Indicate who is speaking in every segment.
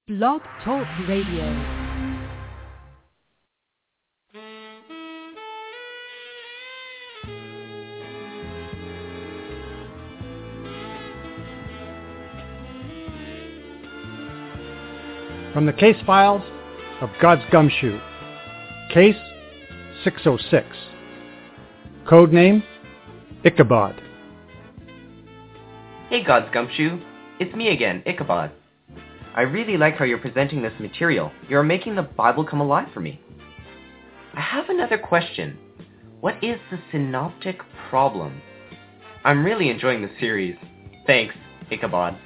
Speaker 1: Blog Talk Radio.
Speaker 2: From the case files of God's Gumshoe, Case 606, Code name Ichabod.
Speaker 3: Hey God's Gumshoe, it's me again, Ichabod. I really like how you're presenting this material. You're making the Bible come alive for me. I have another question. What is the synoptic problem? I'm really enjoying the series. Thanks, Ichabod.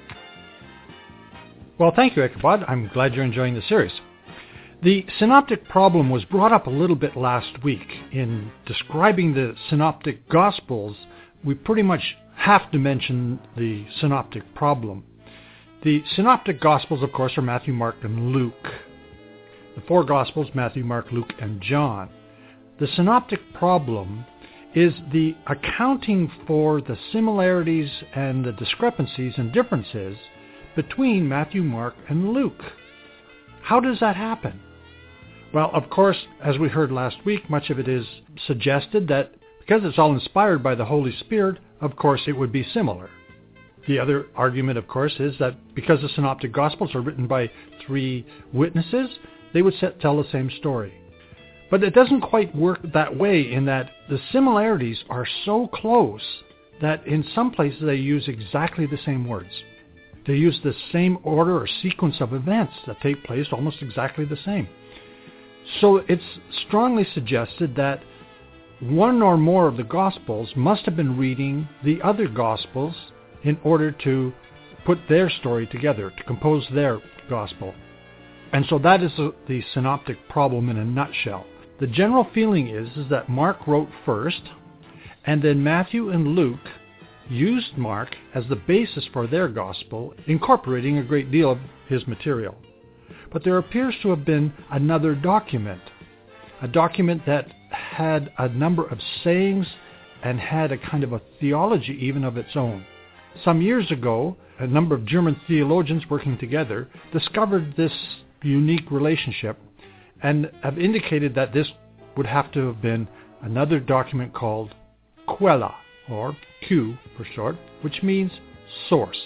Speaker 2: Well, thank you, Ichabod. I'm glad you're enjoying the series. The synoptic problem was brought up a little bit last week. In describing the synoptic gospels, we pretty much have to mention the synoptic problem. The synoptic gospels, of course, are Matthew, Mark, and Luke. The four gospels, Matthew, Mark, Luke, and John. The synoptic problem is the accounting for the similarities and the discrepancies and differences between Matthew, Mark, and Luke. How does that happen? Well, of course, as we heard last week, much of it is suggested that because it's all inspired by the Holy Spirit, of course it would be similar. The other argument, of course, is that because the synoptic gospels are written by three witnesses, they would tell the same story. But it doesn't quite work that way, in that the similarities are so close that in some places they use exactly the same words. They use the same order or sequence of events that take place almost exactly the same. So it's strongly suggested that one or more of the Gospels must have been reading the other Gospels in order to put their story together, to compose their Gospel. And so that is the synoptic problem in a nutshell. The general feeling is that Mark wrote first, and then Matthew and Luke used Mark as the basis for their Gospel, incorporating a great deal of his material. But there appears to have been another document, a document that had a number of sayings and had a kind of a theology even of its own. Some years ago, a number of German theologians working together discovered this unique relationship and have indicated that this would have to have been another document called Quella, or Q for short, which means source.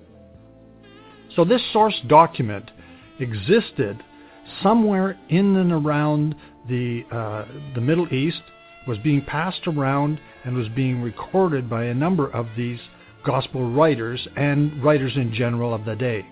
Speaker 2: So this source document existed somewhere in and around the Middle East, was being passed around and was being recorded by a number of these gospel writers and writers in general of the day.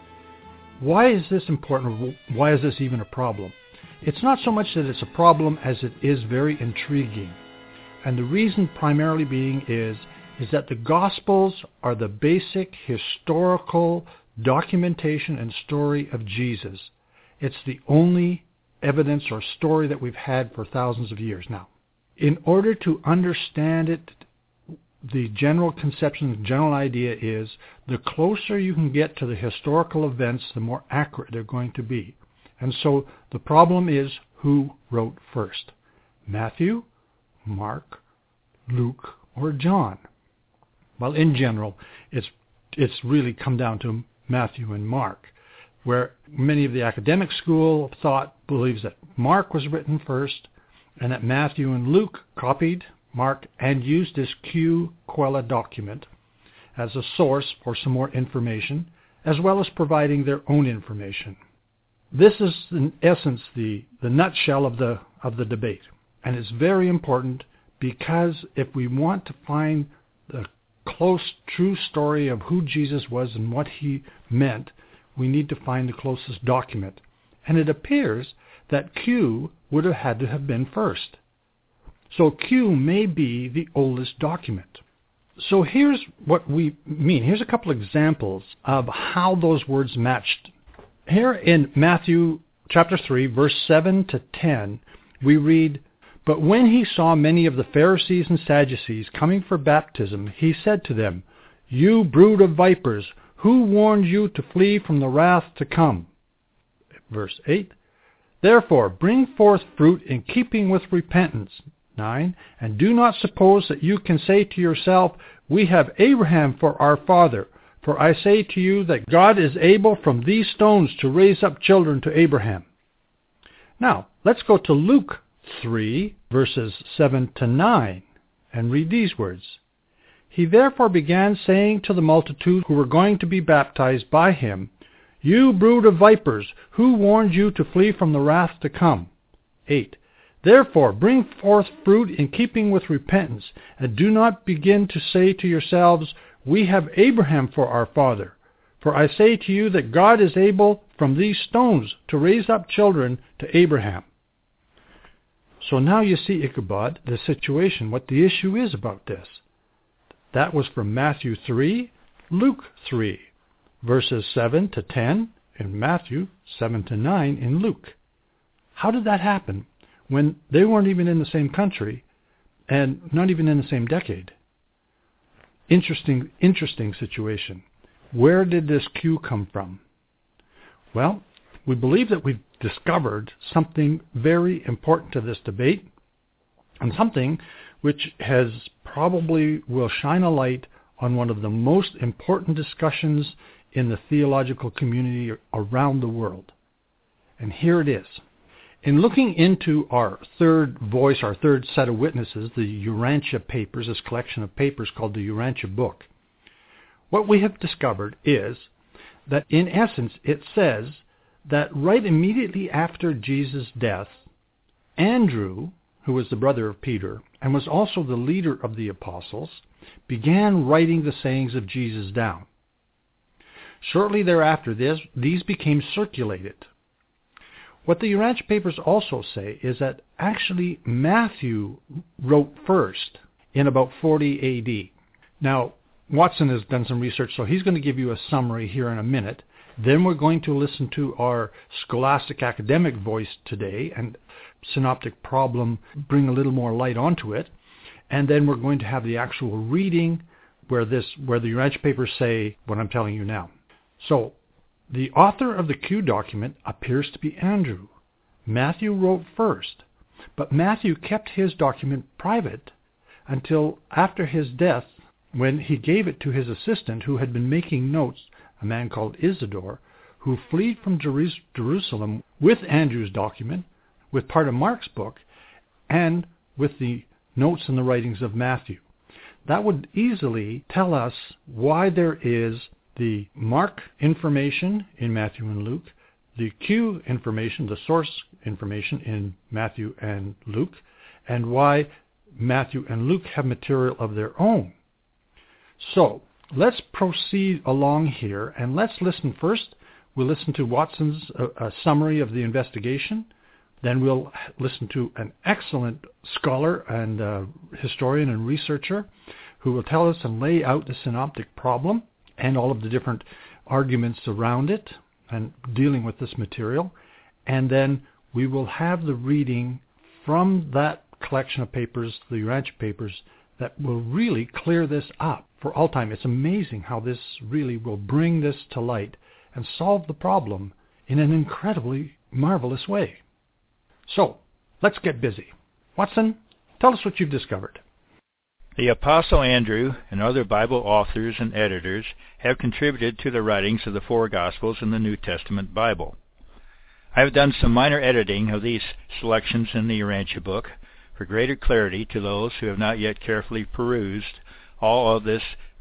Speaker 2: Why is this important? Why is this even a problem? It's not so much that it's a problem as it is very intriguing. And the reason primarily being is that the Gospels are the basic historical documentation and story of Jesus. It's the only evidence or story that we've had for thousands of years now. In order to understand it, the general conception, the general idea is the closer you can get to the historical events, the more accurate they're going to be. And so the problem is who wrote first, Matthew, Mark, Luke, or John? Well, in general, it's really come down to Matthew and Mark, where many of the academic school of thought believes that Mark was written first and that Matthew and Luke copied Mark and used this Q Quella document as a source for some more information, as well as providing their own information. This is, in essence, the nutshell of the debate. And it's very important because if we want to find the close, true story of who Jesus was and what he meant, we need to find the closest document. And it appears that Q would have had to have been first. So Q may be the oldest document. So here's what we mean. Here's a couple examples of how those words matched. Here in Matthew chapter 3, verse 7 to 10, we read, "But when he saw many of the Pharisees and Sadducees coming for baptism, he said to them, 'You brood of vipers, who warned you to flee from the wrath to come?'" Verse 8, "Therefore bring forth fruit in keeping with repentance." 9, "And do not suppose that you can say to yourself, 'We have Abraham for our father,' For I say to you that God is able from these stones to raise up children to Abraham. Now, let's go to Luke 3, verses 7 to 9, and read these words. He therefore began saying to the multitude who were going to be baptized by him, You brood of vipers, who warned you to flee from the wrath to come? 8. Therefore bring forth fruit in keeping with repentance, and do not begin to say to yourselves, We have Abraham for our father. For I say to you that God is able from these stones to raise up children to Abraham. So now you see, Ichabod, the situation, what the issue is about this. That was from Matthew 3, Luke 3, verses 7 to 10 in Matthew, 7 to 9 in Luke. How did that happen when they weren't even in the same country and not even in the same decade? Interesting situation. Where did this cue come from? Well, we believe that we've discovered something very important to this debate, and something which has probably will shine a light on one of the most important discussions in the theological community around the world. And here it is. In looking into our third voice, our third set of witnesses, the Urantia Papers, this collection of papers called the Urantia Book, what we have discovered is that in essence it says that right immediately after Jesus' death, Andrew, who was the brother of Peter and was also the leader of the apostles, began writing the sayings of Jesus down. Shortly thereafter, these became circulated. What the Urantia Papers also say is that actually Matthew wrote first in about 40 A.D. Now, Watson has done some research, so he's going to give you a summary here in a minute. Then we're going to listen to our scholastic academic voice today and synoptic problem, bring a little more light onto it. And then we're going to have the actual reading where the Urantia Papers say what I'm telling you now. So, the author of the Q document appears to be Andrew. Matthew wrote first, but Matthew kept his document private until after his death, when he gave it to his assistant who had been making notes, a man called Isidore, who fled from Jerusalem with Andrew's document, with part of Mark's book, and with the notes and the writings of Matthew. That would easily tell us why there is the Mark information in Matthew and Luke, the Q information, the source information in Matthew and Luke, and why Matthew and Luke have material of their own. So, let's proceed along here, and let's listen first. We'll listen to Watson's summary of the investigation. Then we'll listen to an excellent scholar and historian and researcher who will tell us and lay out the synoptic problem and all of the different arguments around it and dealing with this material. And then we will have the reading from that collection of papers, the Urantia Papers, that will really clear this up for all time. It's amazing how this really will bring this to light and solve the problem in an incredibly marvelous way. So, let's get busy. Watson, tell us what you've discovered.
Speaker 4: The Apostle Andrew and other Bible authors and editors have contributed to the writings of the four Gospels in the New Testament Bible. I have done some minor editing of these selections in the Urantia book for greater clarity to those who have not yet carefully perused all of this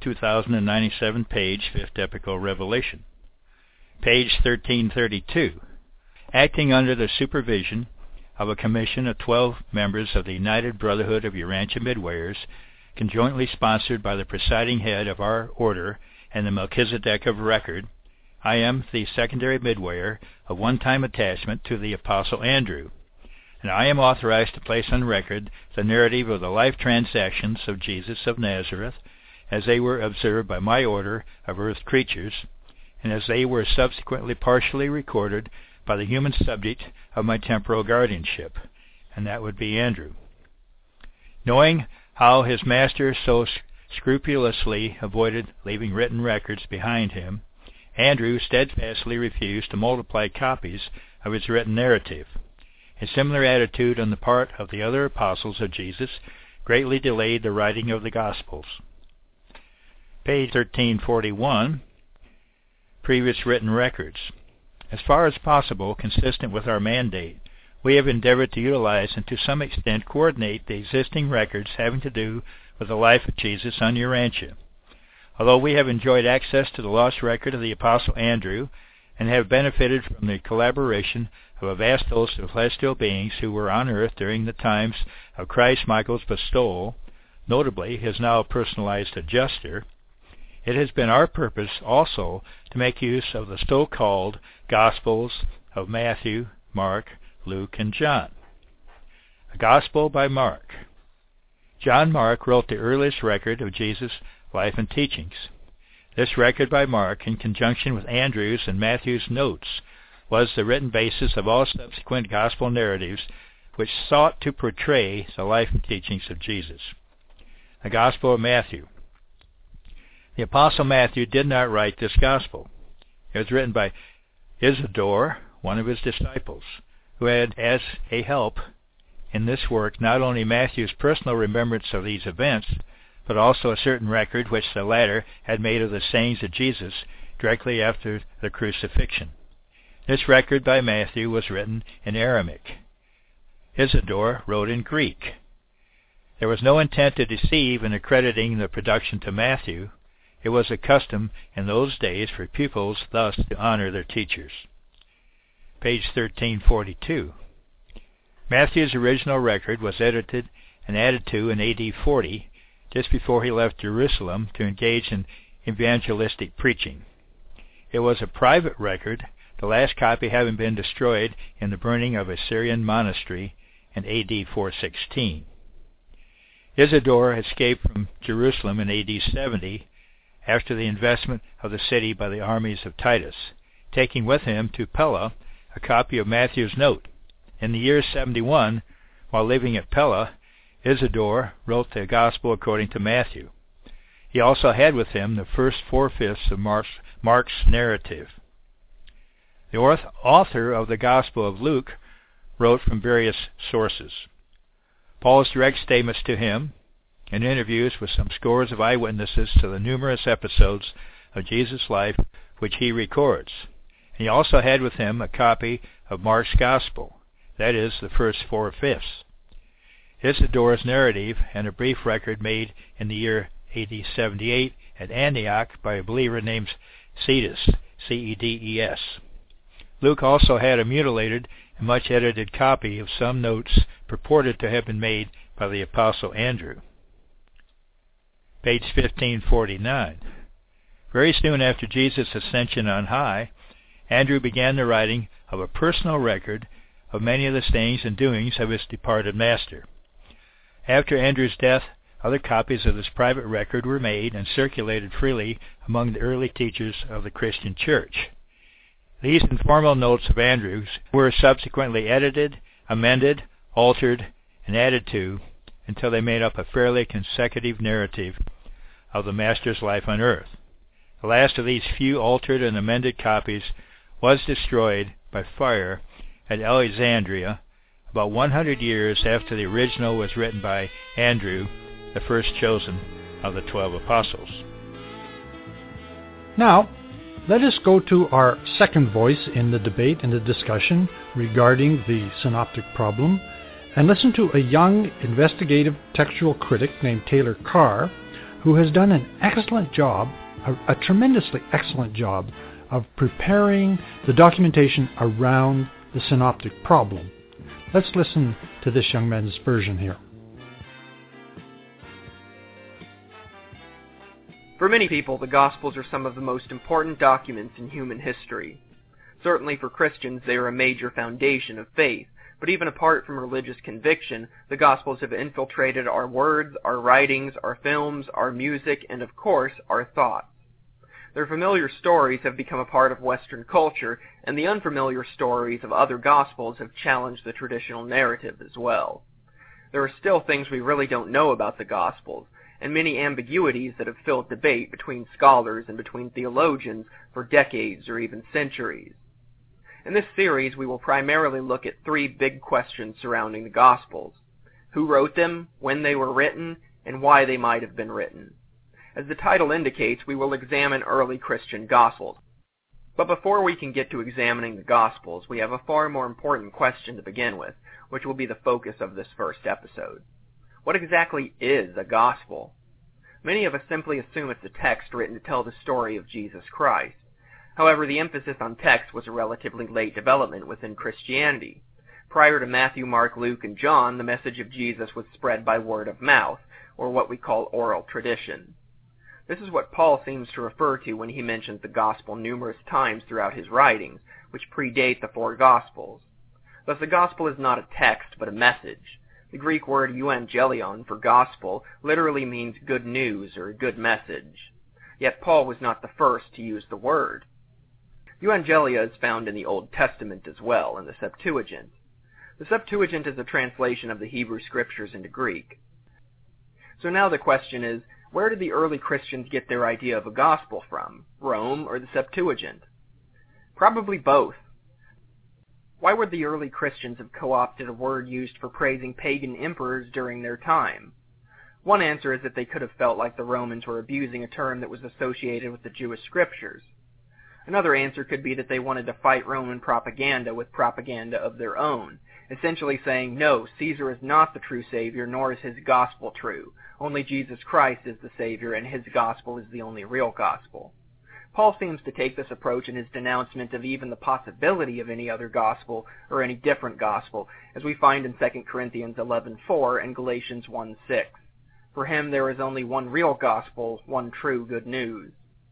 Speaker 4: 2,097-page Fifth Epical Revelation. Page 1332. Acting under the supervision of a commission of 12 members of the United Brotherhood of Urantia Midwayers, conjointly sponsored by the presiding head of our order and the Melchizedek of Record, I am the secondary midwayer of one-time attachment to the Apostle Andrew, and I am authorized to place on record the narrative of the life transactions of Jesus of Nazareth as they were observed by my order of earth creatures, and as they were subsequently partially recorded by the human subject of my temporal guardianship, and that would be Andrew. Knowing how his master so scrupulously avoided leaving written records behind him, Andrew steadfastly refused to multiply copies of his written narrative. A similar attitude on the part of the other apostles of Jesus greatly delayed the writing of the Gospels. Page 1341. previous written records. As far as possible, consistent with our mandate, we have endeavored to utilize and to some extent coordinate the existing records having to do with the life of Jesus on Urantia. Although we have enjoyed access to the lost record of the Apostle Andrew and have benefited from the collaboration of a vast host of celestial beings who were on earth during the times of Christ Michael's bestowal, notably his now personalized adjuster, it has been our purpose also to make use of the so-called Gospels of Matthew, Mark, Luke, and John. A Gospel by Mark. John Mark wrote the earliest record of Jesus' life and teachings. This record by Mark, in conjunction with Andrew's and Matthew's notes, was the written basis of all subsequent gospel narratives which sought to portray the life and teachings of Jesus. The Gospel of Matthew. The Apostle Matthew did not write this gospel. It was written by Isidore, one of his disciples, who had as a help in this work not only Matthew's personal remembrance of these events, but also a certain record which the latter had made of the sayings of Jesus directly after the crucifixion. This record by Matthew was written in Aramaic. Isidore wrote in Greek. There was no intent to deceive in accrediting the production to Matthew. It was a custom in those days for pupils thus to honor their teachers. Page 1342. Matthew's original record was edited and added to in AD 40, just before he left Jerusalem to engage in evangelistic preaching. It was a private record, the last copy having been destroyed in the burning of a Syrian monastery in AD 416. Isidore escaped from Jerusalem in AD 70 after the investment of the city by the armies of Titus, taking with him to Pella a copy of Matthew's note. In the year 71, while living at Pella, Isidore wrote the Gospel according to Matthew. He also had with him the first 4/5 of Mark's narrative. The author of the Gospel of Luke wrote from various sources. Paul's direct statements to him, and interviews with some scores of eyewitnesses to the numerous episodes of Jesus' life which he records. And he also had with him a copy of Mark's Gospel, that is, the first 4/5. Isidore's narrative and a brief record made in the year AD 78 at Antioch by a believer named Cedes, C-E-D-E-S. Luke also had a mutilated and much edited copy of some notes purported to have been made by the Apostle Andrew. Page 1549. Very soon after Jesus' ascension on high, Andrew began the writing of a personal record of many of the sayings and doings of his departed master. After Andrew's death, other copies of this private record were made and circulated freely among the early teachers of the Christian Church. These informal notes of Andrew's were subsequently edited, amended, altered, and added to until they made up a fairly consecutive narrative of the Master's life on earth. The last of these few altered and amended copies was destroyed by fire at Alexandria about 100 years after the original was written by Andrew, the first chosen of the 12 apostles.
Speaker 2: Now, let us go to our second voice in the debate and the discussion regarding the synoptic problem and listen to a young investigative textual critic named Taylor Carr, who has done an excellent job, a tremendously excellent job, of preparing the documentation around the synoptic problem. Let's listen to this young man's version here.
Speaker 5: For many people, the Gospels are some of the most important documents in human history. Certainly for Christians, they are a major foundation of faith, but even apart from religious conviction, the Gospels have infiltrated our words, our writings, our films, our music, and of course, our thoughts. Their familiar stories have become a part of Western culture, and the unfamiliar stories of other Gospels have challenged the traditional narrative as well. There are still things we really don't know about the Gospels, and many ambiguities that have filled debate between scholars and between theologians for decades or even centuries. In this series, we will primarily look at three big questions surrounding the Gospels: who wrote them, when they were written, and why they might have been written. As the title indicates, we will examine early Christian Gospels. But before we can get to examining the Gospels, we have a far more important question to begin with, which will be the focus of this first episode. What exactly is a Gospel? Many of us simply assume it's a text written to tell the story of Jesus Christ. However, the emphasis on text was a relatively late development within Christianity. Prior to Matthew, Mark, Luke, and John, the message of Jesus was spread by word of mouth, or what we call oral tradition. This is what Paul seems to refer to when he mentions the Gospel numerous times throughout his writings, which predate the four Gospels. Thus, the Gospel is not a text, but a message. The Greek word euangelion for gospel literally means good news or good message. Yet Paul was not the first to use the word. Euangelia is found in the Old Testament as well, in the Septuagint. The Septuagint is a translation of the Hebrew Scriptures into Greek. So now the question is, where did the early Christians get their idea of a gospel from, Rome or the Septuagint? Probably both. Why would the early Christians have co-opted a word used for praising pagan emperors during their time? One answer is that they could have felt like the Romans were abusing a term that was associated with the Jewish scriptures. Another answer could be that they wanted to fight Roman propaganda with propaganda of their own, essentially saying, no, Caesar is not the true Savior, nor is his gospel true. Only Jesus Christ is the Savior, and his gospel is the only real gospel. Paul seems to take this approach in his denouncement of even the possibility of any other gospel or any different gospel, as we find in 2 Corinthians 11:4 and Galatians 1:6. For him there is only one real gospel, one true good news.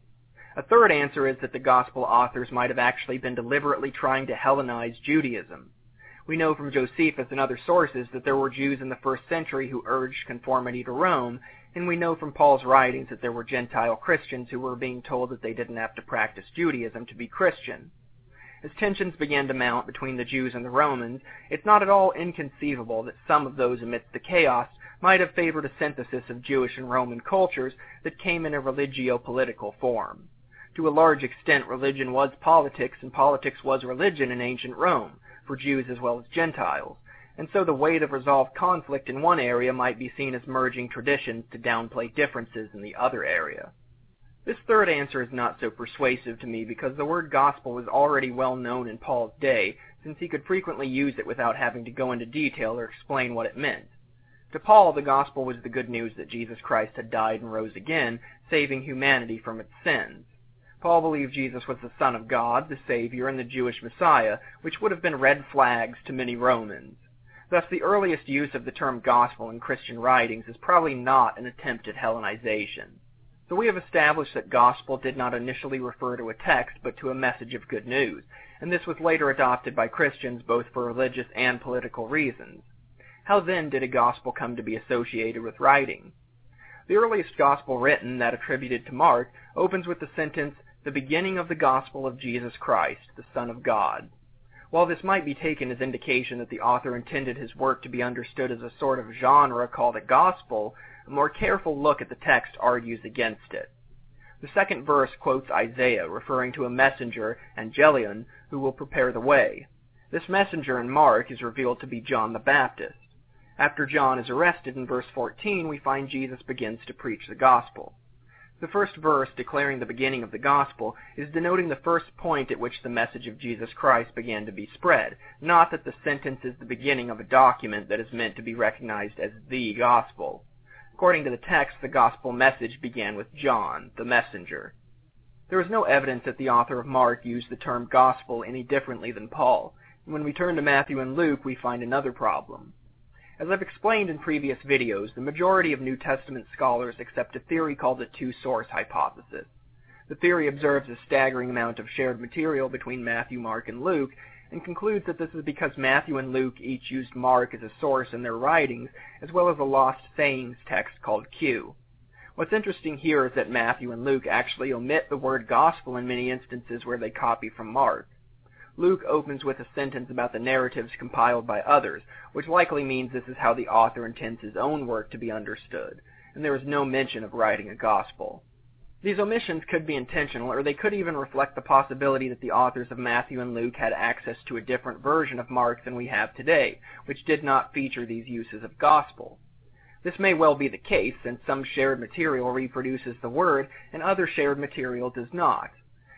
Speaker 5: A third answer is that the gospel authors might have actually been deliberately trying to Hellenize Judaism. We know from Josephus and other sources that there were Jews in the first century who urged conformity to Rome, and we know from Paul's writings that there were Gentile Christians who were being told that they didn't have to practice Judaism to be Christian. As tensions began to mount between the Jews and the Romans, it's not at all inconceivable that some of those amidst the chaos might have favored a synthesis of Jewish and Roman cultures that came in a religio-political form. To a large extent, religion was politics, and politics was religion in ancient Rome, for Jews as well as Gentiles, and so the way to resolve conflict in one area might be seen as merging traditions to downplay differences in the other area. This third answer is not so persuasive to me because the word gospel was already well known in Paul's day, since he could frequently use it without having to go into detail or explain what it meant. To Paul, the gospel was the good news that Jesus Christ had died and rose again, saving humanity from its sins. Paul believed Jesus was the Son of God, the Savior, and the Jewish Messiah, which would have been red flags to many Romans. Thus, the earliest use of the term gospel in Christian writings is probably not an attempt at Hellenization. So we have established that gospel did not initially refer to a text, but to a message of good news, and this was later adopted by Christians both for religious and political reasons. How then did a gospel come to be associated with writing? The earliest gospel written, that attributed to Mark, opens with the sentence, "The beginning of the gospel of Jesus Christ, the Son of God." While this might be taken as indication that the author intended his work to be understood as a sort of genre called a gospel, a more careful look at the text argues against it. The second verse quotes Isaiah, referring to a messenger, Angelion, who will prepare the way. This messenger in Mark is revealed to be John the Baptist. After John is arrested in verse 14, we find Jesus begins to preach the gospel. The first verse, declaring the beginning of the gospel, is denoting the first point at which the message of Jesus Christ began to be spread, not that the sentence is the beginning of a document that is meant to be recognized as the gospel. According to the text, the gospel message began with John, the messenger. There is no evidence that the author of Mark used the term gospel any differently than Paul, and when we turn to Matthew and Luke, we find another problem. As I've explained in previous videos, the majority of New Testament scholars accept a theory called the two-source hypothesis. The theory observes a staggering amount of shared material between Matthew, Mark, and Luke, and concludes that this is because Matthew and Luke each used Mark as a source in their writings, as well as a lost sayings text called Q. What's interesting here is that Matthew and Luke actually omit the word gospel in many instances where they copy from Mark. Luke opens with a sentence about the narratives compiled by others, which likely means this is how the author intends his own work to be understood, and there is no mention of writing a gospel. These omissions could be intentional, or they could even reflect the possibility that the authors of Matthew and Luke had access to a different version of Mark than we have today, which did not feature these uses of gospel. This may well be the case, since some shared material reproduces the word, and other shared material does not.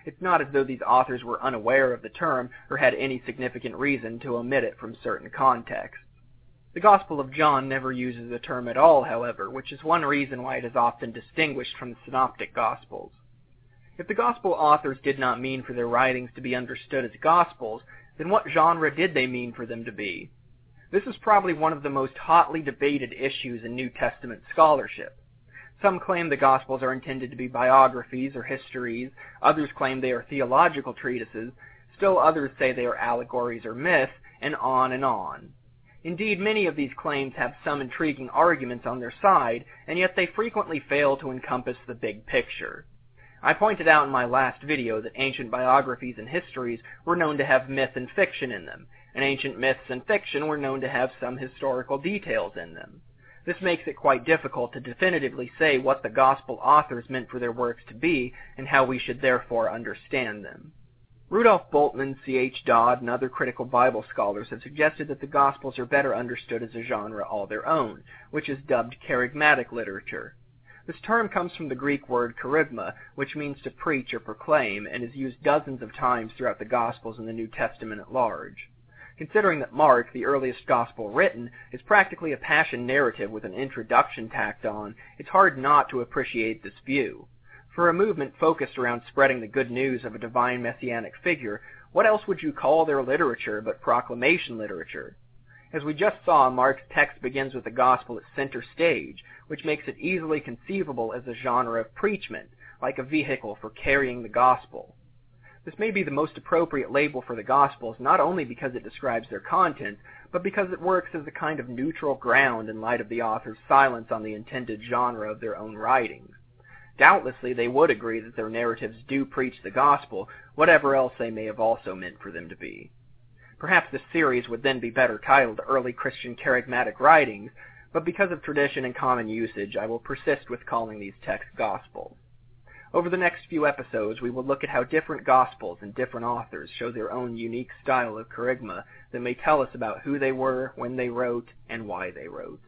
Speaker 5: It's not as though these authors were unaware of the term or had any significant reason to omit it from certain contexts. The Gospel of John never uses the term at all, however, which is one reason why it is often distinguished from the Synoptic Gospels. If the Gospel authors did not mean for their writings to be understood as Gospels, then what genre did they mean for them to be? This is probably one of the most hotly debated issues in New Testament scholarship. Some claim the Gospels are intended to be biographies or histories, others claim they are theological treatises, still others say they are allegories or myths, and on and on. Indeed, many of these claims have some intriguing arguments on their side, and yet they frequently fail to encompass the big picture. I pointed out in my last video that ancient biographies and histories were known to have myth and fiction in them, and ancient myths and fiction were known to have some historical details in them. This makes it quite difficult to definitively say what the Gospel authors meant for their works to be, and how we should therefore understand them. Rudolf Bultmann, C.H. Dodd, and other critical Bible scholars have suggested that the Gospels are better understood as a genre all their own, which is dubbed kerygmatic literature. This term comes from the Greek word kerygma, which means to preach or proclaim, and is used dozens of times throughout the Gospels and the New Testament at large. Considering that Mark, the earliest Gospel written, is practically a passion narrative with an introduction tacked on, it's hard not to appreciate this view. For a movement focused around spreading the good news of a divine messianic figure, what else would you call their literature but proclamation literature? As we just saw, Mark's text begins with the Gospel at center stage, which makes it easily conceivable as a genre of preachment, like a vehicle for carrying the Gospel. This may be the most appropriate label for the Gospels, not only because it describes their content, but because it works as a kind of neutral ground in light of the author's silence on the intended genre of their own writings. Doubtlessly, they would agree that their narratives do preach the Gospel, whatever else they may have also meant for them to be. Perhaps this series would then be better titled Early Christian Kerygmatic Writings, but because of tradition and common usage, I will persist with calling these texts Gospels. Over the next few episodes, we will look at how different Gospels and different authors show their own unique style of kerygma that may tell us about who they were, when they wrote, and why they wrote.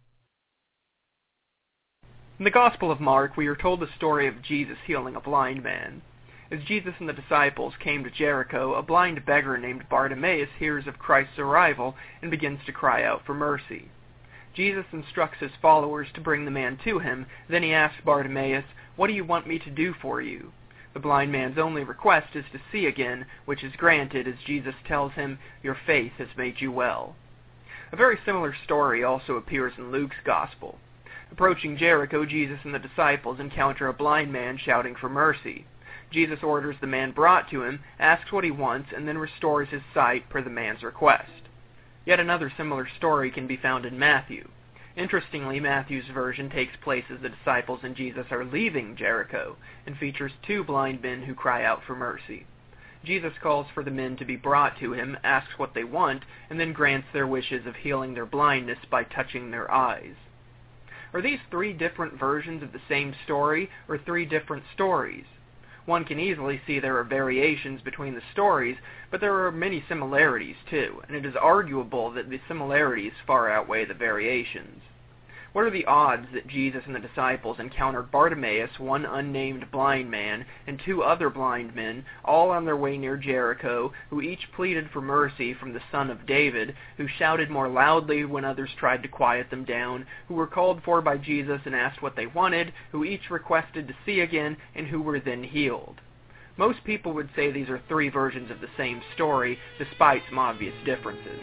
Speaker 5: In the Gospel of Mark, we are told the story of Jesus healing a blind man. As Jesus and the disciples came to Jericho, a blind beggar named Bartimaeus hears of Christ's arrival and begins to cry out for mercy. Jesus instructs his followers to bring the man to him. Then he asks Bartimaeus, "What do you want me to do for you?" The blind man's only request is to see again, which is granted as Jesus tells him, "Your faith has made you well." A very similar story also appears in Luke's Gospel. Approaching Jericho, Jesus and the disciples encounter a blind man shouting for mercy. Jesus orders the man brought to him, asks what he wants, and then restores his sight per the man's request. Yet another similar story can be found in Matthew. Interestingly, Matthew's version takes place as the disciples and Jesus are leaving Jericho, and features two blind men who cry out for mercy. Jesus calls for the men to be brought to him, asks what they want, and then grants their wishes of healing their blindness by touching their eyes. Are these three different versions of the same story, or three different stories? One can easily see there are variations between the stories, but there are many similarities too, and it is arguable that the similarities far outweigh the variations. What are the odds that Jesus and the disciples encountered Bartimaeus, one unnamed blind man, and two other blind men, all on their way near Jericho, who each pleaded for mercy from the Son of David, who shouted more loudly when others tried to quiet them down, who were called for by Jesus and asked what they wanted, who each requested to see again, and who were then healed? Most people would say these are three versions of the same story, despite some obvious differences.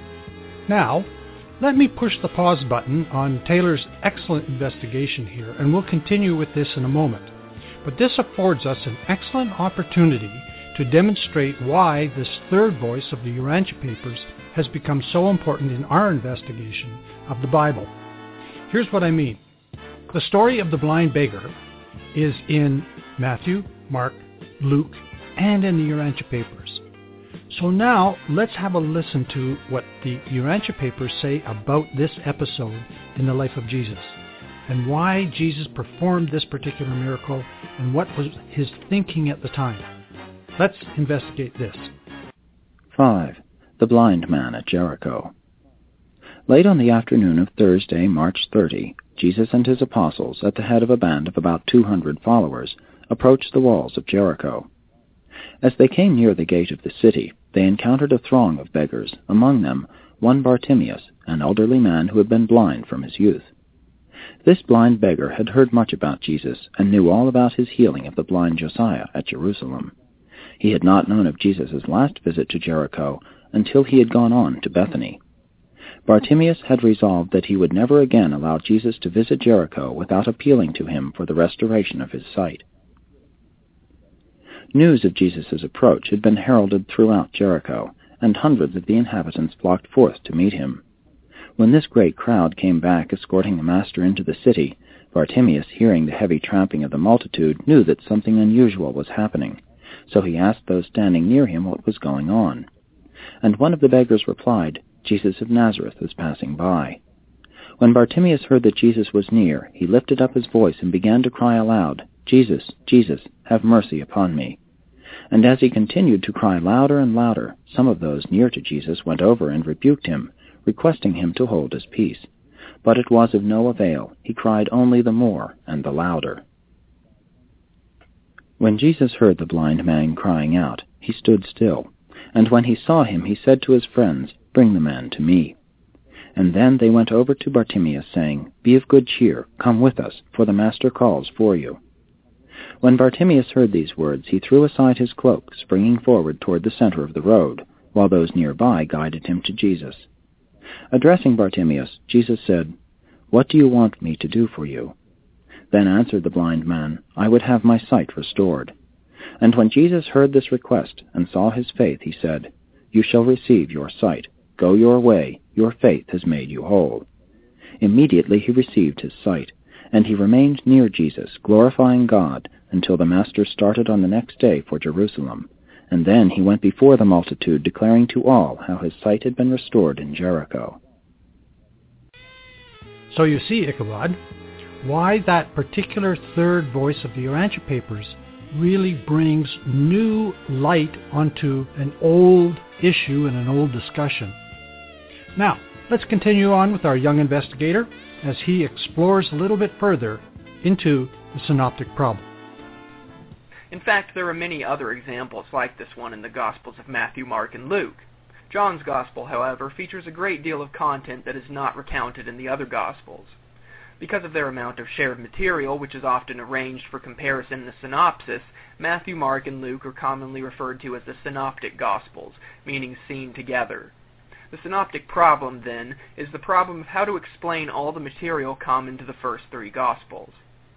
Speaker 2: Now, let me push the pause button on Taylor's excellent investigation here, and we'll continue with this in a moment. But this affords us an excellent opportunity to demonstrate why this third voice of the Urantia Papers has become so important in our investigation of the Bible. Here's what I mean. The story of the blind beggar is in Matthew, Mark, Luke, and in the Urantia Papers. So now, let's have a listen to what the Urantia Papers say about this episode in the life of Jesus, and why Jesus performed this particular miracle, and what was his thinking at the time. Let's investigate this.
Speaker 6: 5. The blind man at Jericho. Late on the afternoon of Thursday, March 30, Jesus and his apostles, at the head of a band of about 200 followers, approached the walls of Jericho. As they came near the gate of the city, they encountered a throng of beggars, among them one Bartimaeus, an elderly man who had been blind from his youth. This blind beggar had heard much about Jesus and knew all about his healing of the blind Josiah at Jerusalem. He had not known of Jesus' last visit to Jericho until he had gone on to Bethany. Bartimaeus had resolved that he would never again allow Jesus to visit Jericho without appealing to him for the restoration of his sight. News of Jesus' approach had been heralded throughout Jericho, and hundreds of the inhabitants flocked forth to meet him. When this great crowd came back escorting the Master into the city, Bartimaeus, hearing the heavy tramping of the multitude, knew that something unusual was happening, so he asked those standing near him what was going on. And one of the beggars replied, "Jesus of Nazareth is passing by." When Bartimaeus heard that Jesus was near, he lifted up his voice and began to cry aloud, "Jesus, Jesus, have mercy upon me." And as he continued to cry louder and louder, some of those near to Jesus went over and rebuked him, requesting him to hold his peace. But it was of no avail. He cried only the more and the louder. When Jesus heard the blind man crying out, he stood still, and when he saw him, he said to his friends, "Bring the man to me." And then they went over to Bartimaeus, saying, "Be of good cheer, come with us, for the Master calls for you." When Bartimaeus heard these words, he threw aside his cloak, springing forward toward the center of the road, while those nearby guided him to Jesus. Addressing Bartimaeus, Jesus said, "What do you want me to do for you?" Then answered the blind man, "I would have my sight restored." And when Jesus heard this request and saw his faith, he said, "You shall receive your sight. Go your way. Your faith has made you whole." Immediately he received his sight, and he remained near Jesus, glorifying God, until the Master started on the next day for Jerusalem. And then he went before the multitude, declaring to all how his sight had been restored in Jericho.
Speaker 2: So you see, Ichabod, why that particular third voice of the Urantia Papers really brings new light onto an old issue and an old discussion. Now, let's continue on with our young investigator as he explores a little bit further into the synoptic problem.
Speaker 5: In fact, there are many other examples like this one in the Gospels of Matthew, Mark, and Luke. John's Gospel, however, features a great deal of content that is not recounted in the other Gospels. Because of their amount of shared material, which is often arranged for comparison in the synopsis, Matthew, Mark, and Luke are commonly referred to as the Synoptic Gospels, meaning seen together. The synoptic problem, then, is the problem of how to explain all the material common to the first three Gospels.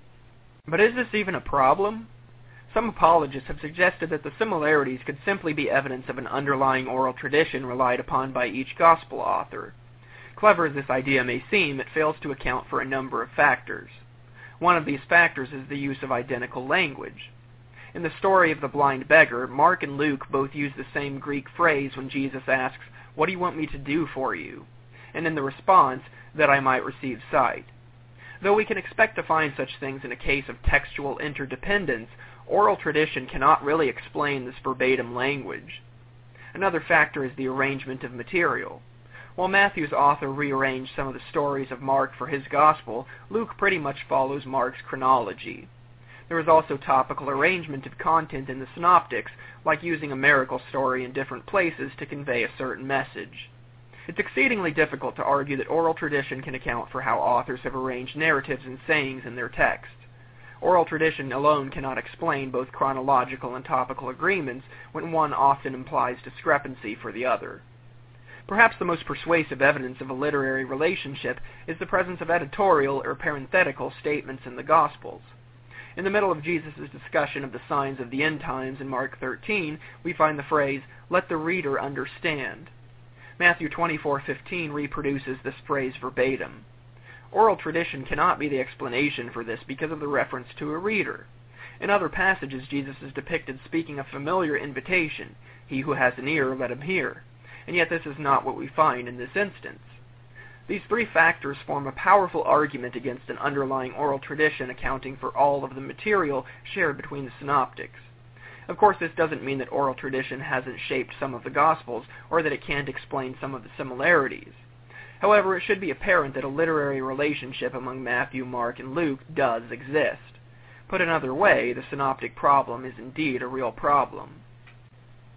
Speaker 5: But is this even a problem? Some apologists have suggested that the similarities could simply be evidence of an underlying oral tradition relied upon by each Gospel author. Clever as this idea may seem, it fails to account for a number of factors. One of these factors is the use of identical language. In the story of the blind beggar, Mark and Luke both use the same Greek phrase when Jesus asks, "What do you want me to do for you?" and in the response, "That I might receive sight." Though we can expect to find such things in a case of textual interdependence, oral tradition cannot really explain this verbatim language. Another factor is the arrangement of material. While Matthew's author rearranged some of the stories of Mark for his Gospel, Luke pretty much follows Mark's chronology. There is also topical arrangement of content in the synoptics, like using a miracle story in different places to convey a certain message. It's exceedingly difficult to argue that oral tradition can account for how authors have arranged narratives and sayings in their text. Oral tradition alone cannot explain both chronological and topical agreements when one often implies discrepancy for the other. Perhaps the most persuasive evidence of a literary relationship is the presence of editorial or parenthetical statements in the Gospels. In the middle of Jesus' discussion of the signs of the end times in Mark 13, we find the phrase, "Let the reader understand." Matthew 24:15 reproduces this phrase verbatim. Oral tradition cannot be the explanation for this because of the reference to a reader. In other passages, Jesus is depicted speaking a familiar invitation, "He who has an ear, let him hear." And yet this is not what we find in this instance. These three factors form a powerful argument against an underlying oral tradition accounting for all of the material shared between the synoptics. Of course, this doesn't mean that oral tradition hasn't shaped some of the Gospels, or that it can't explain some of the similarities. However, it should be apparent that a literary relationship among Matthew, Mark, and Luke does exist. Put another way, the synoptic problem is indeed a real problem.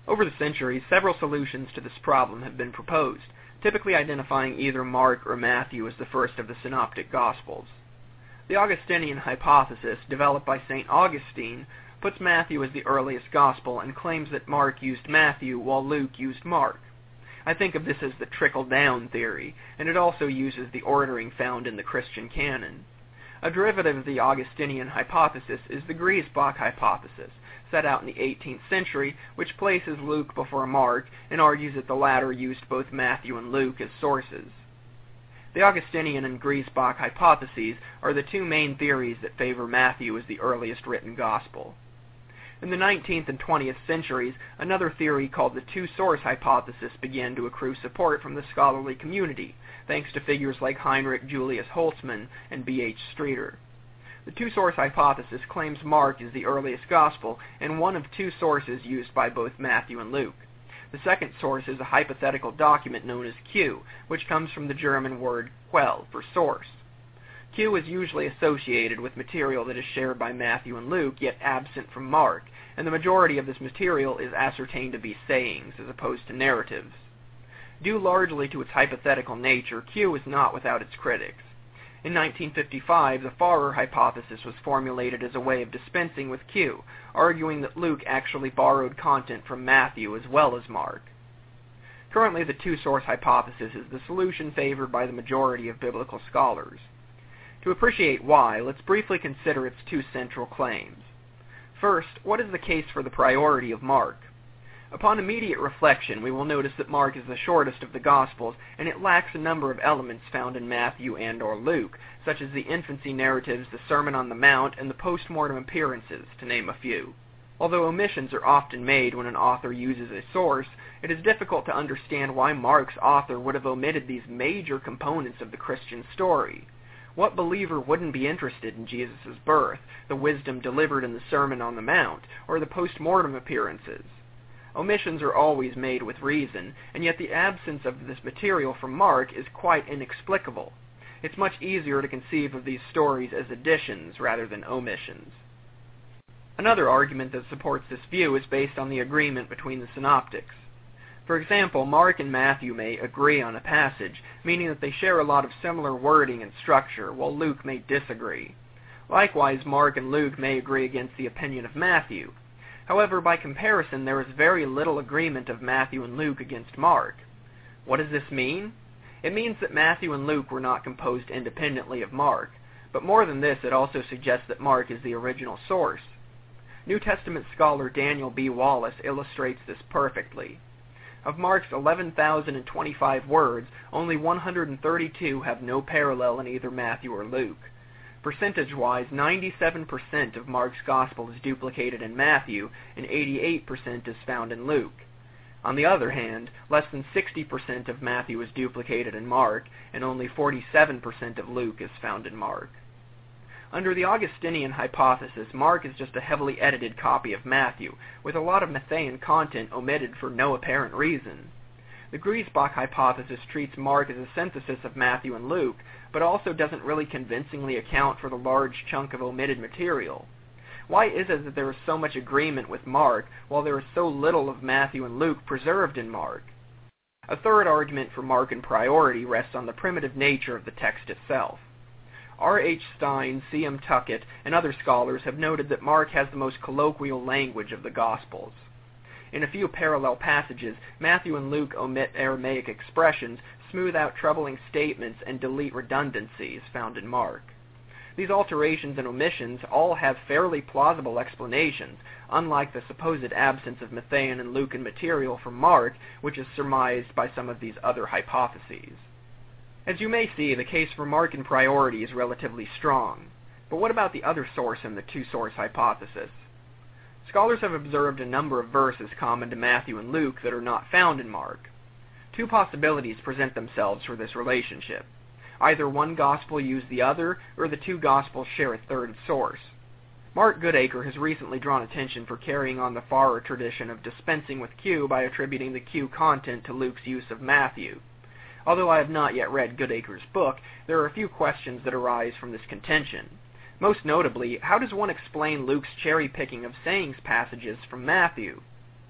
Speaker 5: Over the centuries, several solutions to this problem have been proposed, typically identifying either Mark or Matthew as the first of the Synoptic Gospels. The Augustinian hypothesis, developed by St. Augustine, puts Matthew as the earliest Gospel and claims that Mark used Matthew while Luke used Mark. I think of this as the trickle-down theory, and it also uses the ordering found in the Christian canon. A derivative of the Augustinian hypothesis is the Griesbach hypothesis, set out in the 18th century, which places Luke before Mark and argues that the latter used both Matthew and Luke as sources. The Augustinian and Griesbach hypotheses are the two main theories that favor Matthew as the earliest written gospel. In the 19th and 20th centuries, another theory called the two-source hypothesis began to accrue support from the scholarly community, thanks to figures like Heinrich Julius Holtzmann and B.H. Streeter. The two-source hypothesis claims Mark is the earliest gospel and one of two sources used by both Matthew and Luke. The second source is a hypothetical document known as Q, which comes from the German word Quell for source. Q is usually associated with material that is shared by Matthew and Luke, yet absent from Mark, and the majority of this material is ascertained to be sayings as opposed to narratives. Due largely to its hypothetical nature, Q is not without its critics. In 1955, the Farrer hypothesis was formulated as a way of dispensing with Q, arguing that Luke actually borrowed content from Matthew as well as Mark. Currently, the two-source hypothesis is the solution favored by the majority of biblical scholars. To appreciate why, let's briefly consider its two central claims. First, what is the case for the priority of Mark? Upon immediate reflection, we will notice that Mark is the shortest of the Gospels, and it lacks a number of elements found in Matthew and or Luke, such as the infancy narratives, the Sermon on the Mount, and the post-mortem appearances, to name a few. Although omissions are often made when an author uses a source, it is difficult to understand why Mark's author would have omitted these major components of the Christian story. What believer wouldn't be interested in Jesus' birth, the wisdom delivered in the Sermon on the Mount, or the post-mortem appearances? Omissions are always made with reason, and yet the absence of this material from Mark is quite inexplicable. It's much easier to conceive of these stories as additions rather than omissions. Another argument that supports this view is based on the agreement between the synoptics. For example, Mark and Matthew may agree on a passage, meaning that they share a lot of similar wording and structure, while Luke may disagree. Likewise, Mark and Luke may agree against the opinion of Matthew. However, by comparison, there is very little agreement of Matthew and Luke against Mark. What does this mean? It means that Matthew and Luke were not composed independently of Mark, but more than this, it also suggests that Mark is the original source. New Testament scholar Daniel B. Wallace illustrates this perfectly. Of Mark's 11,025 words, only 132 have no parallel in either Matthew or Luke. Percentage-wise, 97% of Mark's Gospel is duplicated in Matthew, and 88% is found in Luke. On the other hand, less than 60% of Matthew is duplicated in Mark, and only 47% of Luke is found in Mark. Under the Augustinian hypothesis, Mark is just a heavily edited copy of Matthew, with a lot of Matthean content omitted for no apparent reason. The Griesbach hypothesis treats Mark as a synthesis of Matthew and Luke, but also doesn't really convincingly account for the large chunk of omitted material. Why is it that there is so much agreement with Mark, while there is so little of Matthew and Luke preserved in Mark? A third argument for Mark in priority rests on the primitive nature of the text itself. R. H. Stein, C. M. Tuckett, and other scholars have noted that Mark has the most colloquial language of the Gospels. In a few parallel passages, Matthew and Luke omit Aramaic expressions, smooth out troubling statements, and delete redundancies found in Mark. These alterations and omissions all have fairly plausible explanations, unlike the supposed absence of Matthean and Lucan material from Mark, which is surmised by some of these other hypotheses. As you may see, the case for Mark in priority is relatively strong. But what about the other source in the two-source hypothesis? Scholars have observed a number of verses common to Matthew and Luke that are not found in Mark. Two possibilities present themselves for this relationship. Either one gospel used the other, or the two gospels share a third source. Mark Goodacre has recently drawn attention for carrying on the Farrer tradition of dispensing with Q by attributing the Q content to Luke's use of Matthew. Although I have not yet read Goodacre's book, there are a few questions that arise from this contention. Most notably, how does one explain Luke's cherry-picking of sayings passages from Matthew?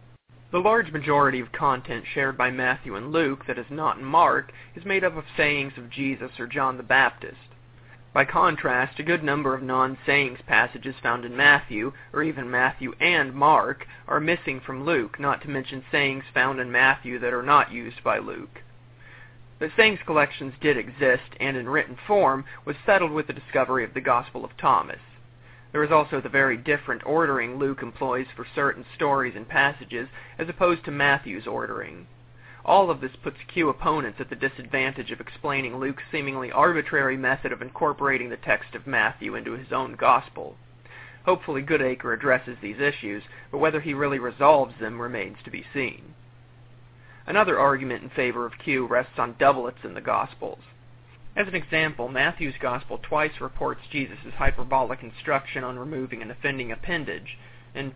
Speaker 5: The large majority of content shared by Matthew and Luke that is not in Mark is made up of sayings of Jesus or John the Baptist. By contrast, a good number of non-sayings passages found in Matthew, or even Matthew and Mark, are missing from Luke, not to mention sayings found in Matthew that are not used by Luke. That sayings collections did exist, and in written form, was settled with the discovery of the Gospel of Thomas. There is also the very different ordering Luke employs for certain stories and passages, as opposed to Matthew's ordering. All of this puts Q opponents at the disadvantage of explaining Luke's seemingly arbitrary method of incorporating the text of Matthew into his own gospel. Hopefully Goodacre addresses these issues, but whether he really resolves them remains to be seen. Another argument in favor of Q rests on doublets in the Gospels. As an example, Matthew's Gospel twice reports Jesus' hyperbolic instruction on removing an offending appendage, in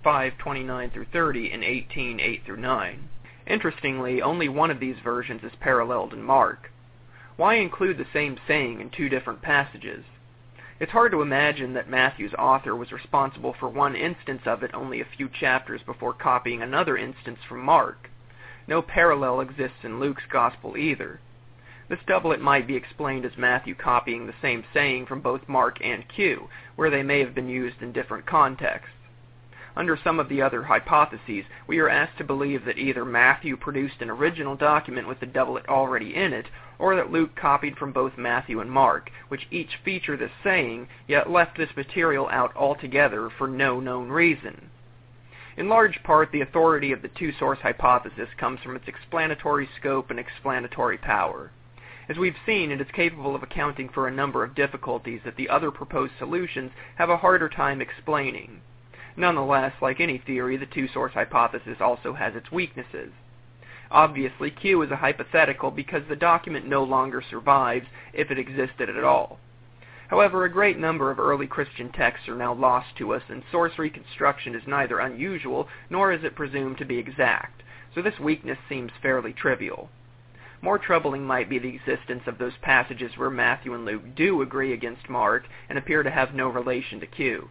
Speaker 5: 5:29-30 and 18:8-9. Interestingly, only one of these versions is paralleled in Mark. Why include the same saying in two different passages? It's hard to imagine that Matthew's author was responsible for one instance of it only a few chapters before copying another instance from Mark. No parallel exists in Luke's Gospel either. This doublet might be explained as Matthew copying the same saying from both Mark and Q, where they may have been used in different contexts. Under some of the other hypotheses, we are asked to believe that either Matthew produced an original document with the doublet already in it, or that Luke copied from both Matthew and Mark, which each feature this saying, yet left this material out altogether for no known reason. In large part, the authority of the two-source hypothesis comes from its explanatory scope and explanatory power. As we've seen, it is capable of accounting for a number of difficulties that the other proposed solutions have a harder time explaining. Nonetheless, like any theory, the two-source hypothesis also has its weaknesses. Obviously, Q is a hypothetical because the document no longer survives if it existed at all. However, a great number of early Christian texts are now lost to us, and source reconstruction is neither unusual nor is it presumed to be exact, so this weakness seems fairly trivial. More troubling might be the existence of those passages where Matthew and Luke do agree against Mark and appear to have no relation to Q.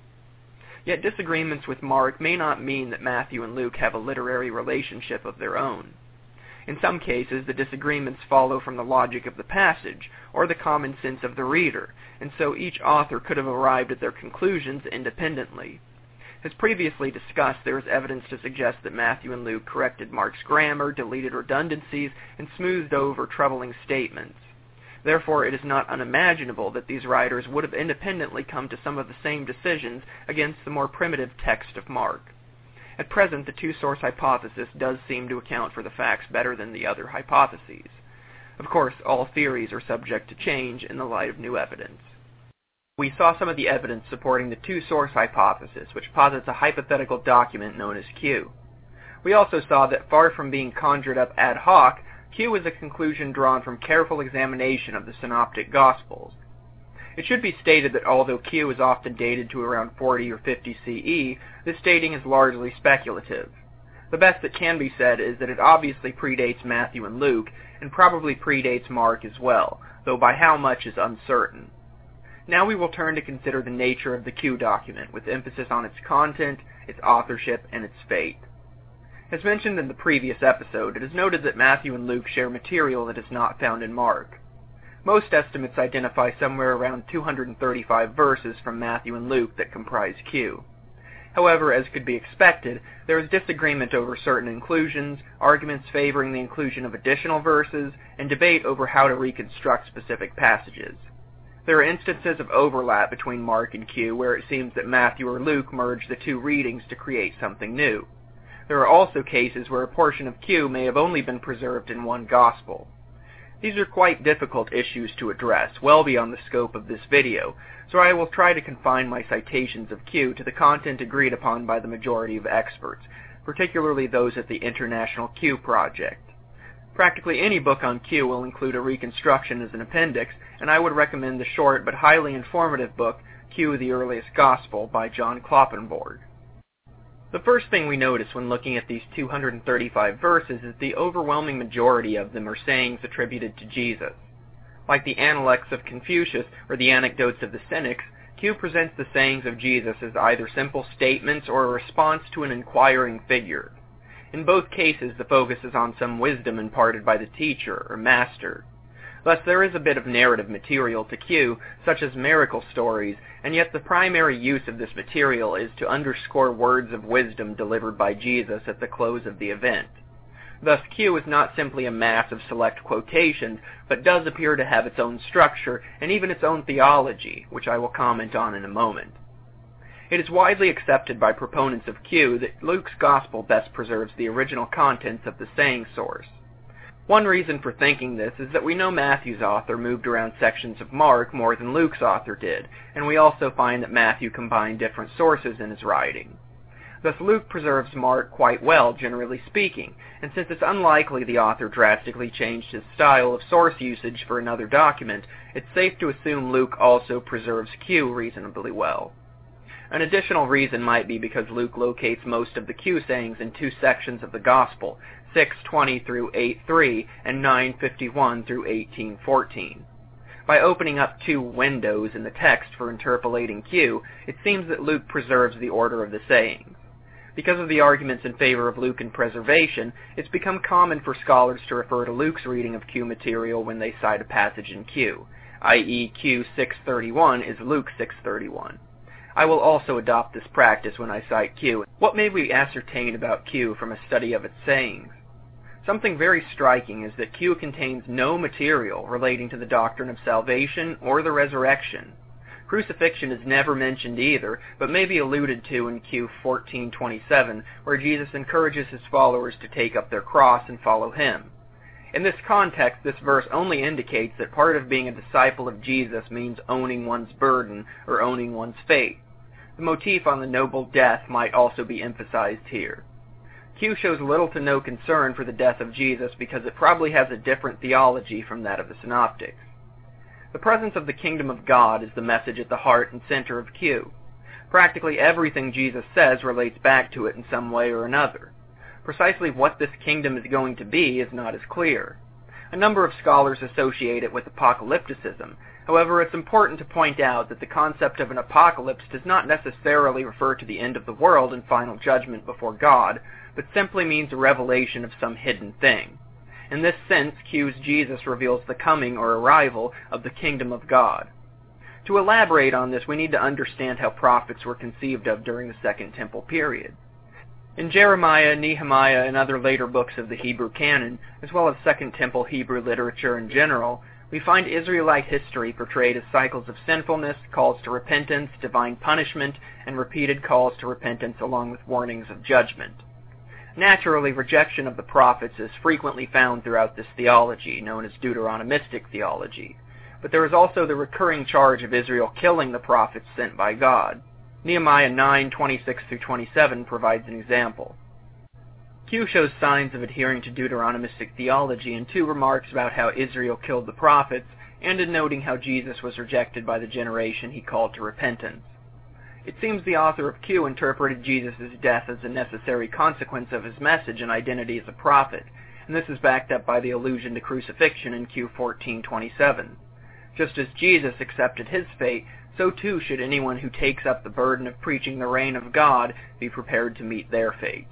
Speaker 5: Yet disagreements with Mark may not mean that Matthew and Luke have a literary relationship of their own. In some cases, the disagreements follow from the logic of the passage, or the common sense of the reader, and so each author could have arrived at their conclusions independently. As previously discussed, there is evidence to suggest that Matthew and Luke corrected Mark's grammar, deleted redundancies, and smoothed over troubling statements. Therefore, it is not unimaginable that these writers would have independently come to some of the same decisions against the more primitive text of Mark. At present, the two-source hypothesis does seem to account for the facts better than the other hypotheses. Of course, all theories are subject to change in the light of new evidence. We saw some of the evidence supporting the two-source hypothesis, which posits a hypothetical document known as Q. We also saw that far from being conjured up ad hoc, Q is a conclusion drawn from careful examination of the Synoptic Gospels. It should be stated that although Q is often dated to around 40 or 50 CE, this dating is largely speculative. The best that can be said is that it obviously predates Matthew and Luke, and probably predates Mark as well, though by how much is uncertain. Now we will turn to consider the nature of the Q document, with emphasis on its content, its authorship, and its fate. As mentioned in the previous episode, it is noted that Matthew and Luke share material that is not found in Mark. Most estimates identify somewhere around 235 verses from Matthew and Luke that comprise Q. However, as could be expected, there is disagreement over certain inclusions, arguments favoring the inclusion of additional verses, and debate over how to reconstruct specific passages. There are instances of overlap between Mark and Q where it seems that Matthew or Luke merge the two readings to create something new. There are also cases where a portion of Q may have only been preserved in one gospel. These are quite difficult issues to address, well beyond the scope of this video, so I will try to confine my citations of Q to the content agreed upon by the majority of experts, particularly those at the International Q Project. Practically any book on Q will include a reconstruction as an appendix, and I would recommend the short but highly informative book, Q, the Earliest Gospel, by John Kloppenborg. The first thing we notice when looking at these 235 verses is the overwhelming majority of them are sayings attributed to Jesus. Like the Analects of Confucius or the Anecdotes of the Cynics, Q presents the sayings of Jesus as either simple statements or a response to an inquiring figure. In both cases, the focus is on some wisdom imparted by the teacher or master. Thus, there is a bit of narrative material to Q, such as miracle stories, and yet the primary use of this material is to underscore words of wisdom delivered by Jesus at the close of the event. Thus, Q is not simply a mass of select quotations, but does appear to have its own structure and even its own theology, which I will comment on in a moment. It is widely accepted by proponents of Q that Luke's Gospel best preserves the original contents of the saying source. One reason for thinking this is that we know Matthew's author moved around sections of Mark more than Luke's author did, and we also find that Matthew combined different sources in his writing. Thus Luke preserves Mark quite well, generally speaking, and since it's unlikely the author drastically changed his style of source usage for another document, it's safe to assume Luke also preserves Q reasonably well. An additional reason might be because Luke locates most of the Q sayings in two sections of the Gospel, 6:20 through 8:3 and 9:51 through 18:14. By opening up two windows in the text for interpolating Q, it seems that Luke preserves the order of the sayings. Because of the arguments in favor of Lucan preservation, it's become common for scholars to refer to Luke's reading of Q material when they cite a passage in Q, i.e. Q 6:31 is Luke 6:31. I will also adopt this practice when I cite Q. What may we ascertain about Q from a study of its sayings? Something very striking is that Q contains no material relating to the doctrine of salvation or the resurrection. Crucifixion is never mentioned either, but may be alluded to in Q 14:27, where Jesus encourages his followers to take up their cross and follow him. In this context, this verse only indicates that part of being a disciple of Jesus means owning one's burden or owning one's fate. The motif on the noble death might also be emphasized here. Q shows little to no concern for the death of Jesus because it probably has a different theology from that of the Synoptics. The presence of the kingdom of God is the message at the heart and center of Q. Practically everything Jesus says relates back to it in some way or another. Precisely what this kingdom is going to be is not as clear. A number of scholars associate it with apocalypticism. However, it's important to point out that the concept of an apocalypse does not necessarily refer to the end of the world and final judgment before God, but simply means a revelation of some hidden thing. In this sense, Q's Jesus reveals the coming or arrival of the kingdom of God. To elaborate on this, we need to understand how prophets were conceived of during the Second Temple period. In Jeremiah, Nehemiah, and other later books of the Hebrew canon, as well as Second Temple Hebrew literature in general, we find Israelite history portrayed as cycles of sinfulness, calls to repentance, divine punishment, and repeated calls to repentance along with warnings of judgment. Naturally, rejection of the prophets is frequently found throughout this theology, known as Deuteronomistic theology. But there is also the recurring charge of Israel killing the prophets sent by God. Nehemiah 9:26-27 provides an example. Q shows signs of adhering to Deuteronomistic theology in two remarks about how Israel killed the prophets, and in noting how Jesus was rejected by the generation he called to repentance. It seems the author of Q interpreted Jesus' death as a necessary consequence of his message and identity as a prophet, and this is backed up by the allusion to crucifixion in Q 14:27. Just as Jesus accepted his fate, so too should anyone who takes up the burden of preaching the reign of God be prepared to meet their fate.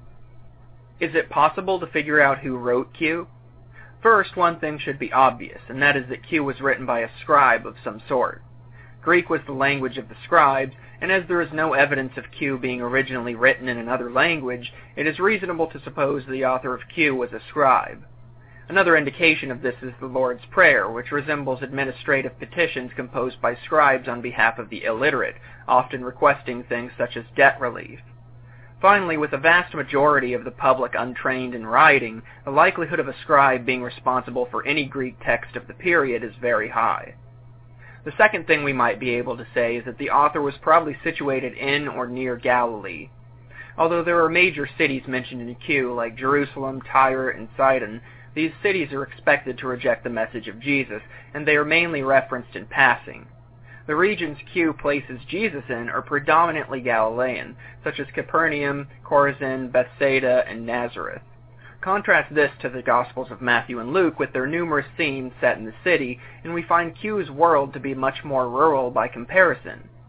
Speaker 5: Is it possible to figure out who wrote Q? First, one thing should be obvious, and that is that Q was written by a scribe of some sort. Greek was the language of the scribes, and as there is no evidence of Q being originally written in another language, it is reasonable to suppose the author of Q was a scribe. Another indication of this is the Lord's Prayer, which resembles administrative petitions composed by scribes on behalf of the illiterate, often requesting things such as debt relief. Finally, with a vast majority of the public untrained in writing, the likelihood of a scribe being responsible for any Greek text of the period is very high. The second thing we might be able to say is that the author was probably situated in or near Galilee. Although there are major cities mentioned in Q, like Jerusalem, Tyre, and Sidon, these cities are expected to reject the message of Jesus, and they are mainly referenced in passing. The regions Q places Jesus in are predominantly Galilean, such as Capernaum, Chorazin, Bethsaida, and Nazareth. Contrast this to the Gospels of Matthew and Luke with their numerous scenes set in the city, and we find Q's world to be much more rural by comparison.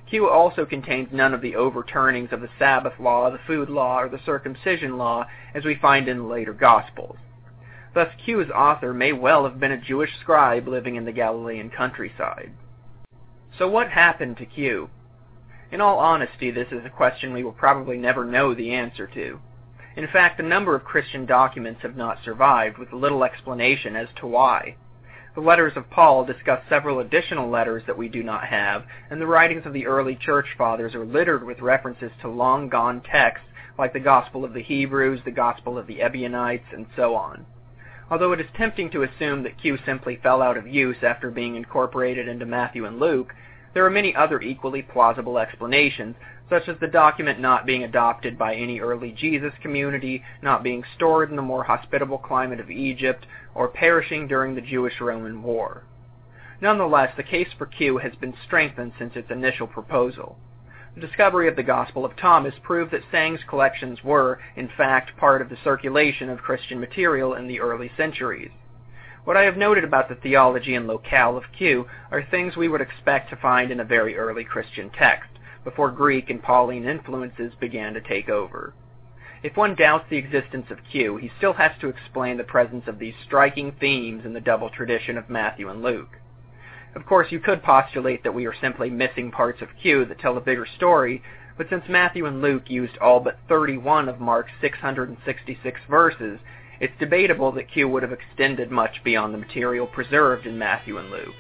Speaker 5: Q also contains none of the overturnings of the Sabbath law, the food law, or the circumcision law as we find in the later Gospels. Thus, Q's author may well have been a Jewish scribe living in the Galilean countryside. So what happened to Q? In all honesty, this is a question we will probably never know the answer to. In fact, a number of Christian documents have not survived, with little explanation as to why. The letters of Paul discuss several additional letters that we do not have, and the writings of the early church fathers are littered with references to long-gone texts like the Gospel of the Hebrews, the Gospel of the Ebionites, and so on. Although it is tempting to assume that Q simply fell out of use after being incorporated into Matthew and Luke, there are many other equally plausible explanations, such as the document not being adopted by any early Jesus community, not being stored in the more hospitable climate of Egypt, or perishing during the Jewish-Roman War. Nonetheless, the case for Q has been strengthened since its initial proposal. The discovery of the Gospel of Thomas proved that Sang's collections were, in fact, part of the circulation of Christian material in the early centuries. What I have noted about the theology and locale of Q are things we would expect to find in a very early Christian text, before Greek and Pauline influences began to take over. If one doubts the existence of Q, he still has to explain the presence of these striking themes in the double tradition of Matthew and Luke. Of course, you could postulate that we are simply missing parts of Q that tell a bigger story, but since Matthew and Luke used all but 31 of Mark's 666 verses, it's debatable that Q would have extended much beyond the material preserved in Matthew and Luke.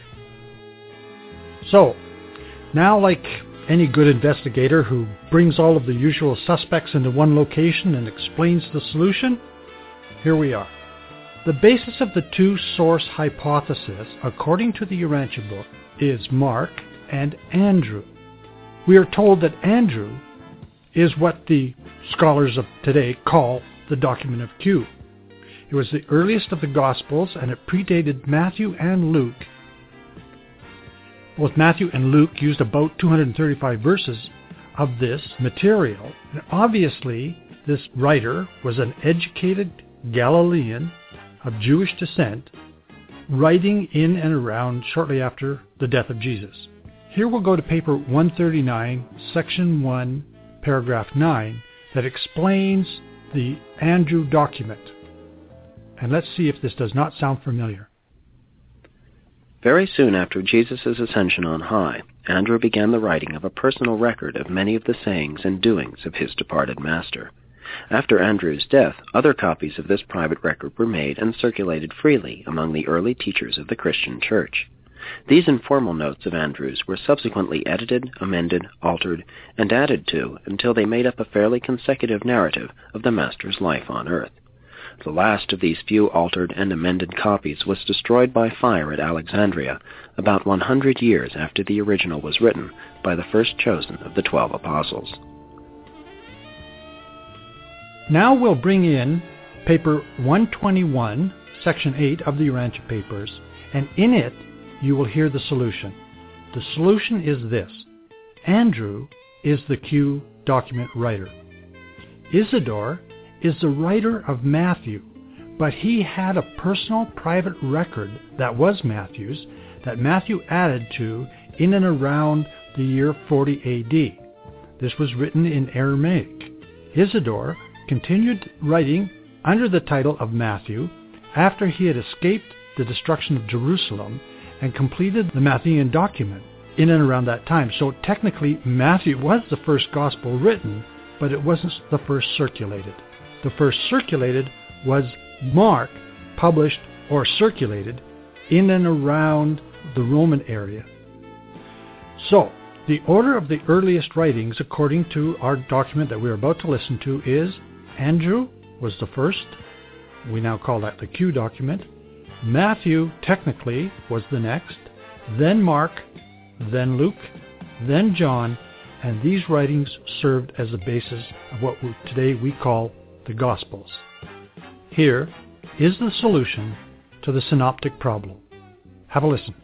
Speaker 2: So, now like any good investigator who brings all of the usual suspects into one location and explains the solution, here we are. The basis of the two-source hypothesis, according to the Urantia book, is Mark and Andrew. We are told that Andrew is what the scholars of today call the document of Q. It was the earliest of the Gospels, and it predated Matthew and Luke. Both Matthew and Luke used about 235 verses of this material. And obviously, this writer was an educated Galilean of Jewish descent, writing in and around shortly after the death of Jesus. Here we'll go to paper 139, section 1, paragraph 9, that explains the Andrew document. And let's see if this does not sound familiar.
Speaker 6: Very soon after Jesus' ascension on high, Andrew began the writing of a personal record of many of the sayings and doings of his departed master. After Andrew's death, other copies of this private record were made and circulated freely among the early teachers of the Christian Church. These informal notes of Andrew's were subsequently edited, amended, altered, and added to until they made up a fairly consecutive narrative of the Master's life on earth. The last of these few altered and amended copies was destroyed by fire at Alexandria about 100 years after the original was written by the first chosen of the 12 apostles.
Speaker 2: Now we'll bring in paper 121, section 8 of the Urantia papers, and in it you will hear the solution. The solution is this. Andrew is the Q document writer. Isidore is the writer of Matthew, but he had a personal private record that was Matthew's that Matthew added to in and around the year 40 A.D. This was written in Aramaic. Isidore continued writing under the title of Matthew after he had escaped the destruction of Jerusalem and completed the Matthean document in and around that time. So technically Matthew was the first gospel written, but it wasn't the first circulated. The first circulated was Mark, published or circulated in and around the Roman area. So, the order of the earliest writings, according to our document that we're about to listen to, is Andrew was the first. We now call that the Q document. Matthew, technically, was the next. Then Mark, then Luke, then John, and these writings served as the basis of what today we call the Gospels. Here is the solution to the synoptic problem. Have a listen.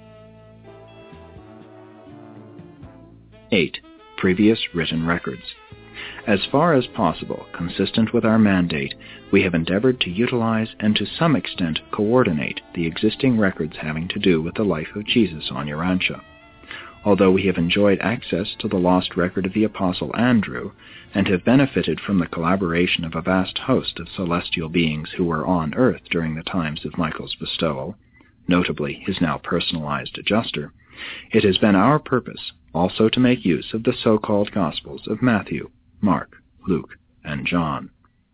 Speaker 6: 8. Previous written records. As far as possible, consistent with our mandate, we have endeavored to utilize and to some extent coordinate the existing records having to do with the life of Jesus on Urantia. although we have enjoyed access to the lost record of the Apostle Andrew, and have benefited from the collaboration of a vast host of celestial beings who were on earth during the times of Michael's bestowal, notably his now personalized adjuster, it has been our purpose also to make use of the so-called Gospels of Matthew, Mark, Luke, and John.